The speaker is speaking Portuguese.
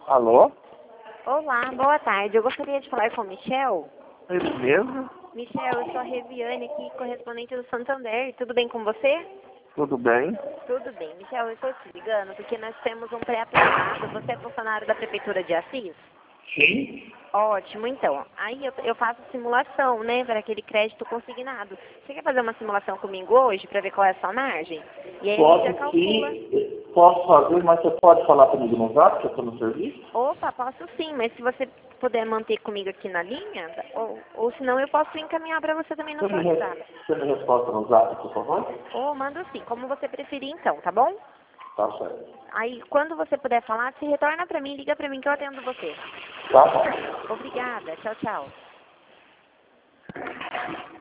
Alô? Olá, boa tarde. Eu gostaria de falar com o Michel. Ele mesmo? Michel, eu sou a Reviane aqui, correspondente do Santander. Tudo bem com você? Tudo bem? Tudo bem. Michel, eu estou te ligando porque nós temos um pré-aprovado. Você é funcionário da Prefeitura de Assis? Sim. Ótimo, então. Aí eu faço simulação, né, para aquele crédito consignado. Você quer fazer uma simulação comigo hoje para ver qual é a sua margem? E aí a gente já Posso calcula. sim, posso fazer, mas você pode falar comigo no zap, que eu estou no serviço? Opa, posso sim, mas se você puder manter comigo aqui na linha, ou senão eu posso encaminhar para você também no seu WhatsApp. Você me resposta no zap, por favor? Ou mando sim, como você preferir então, tá bom? Tá certo. Aí quando você puder falar, se retorna para mim, liga para mim que eu atendo você. Tá bom. Obrigada, tchau, tchau.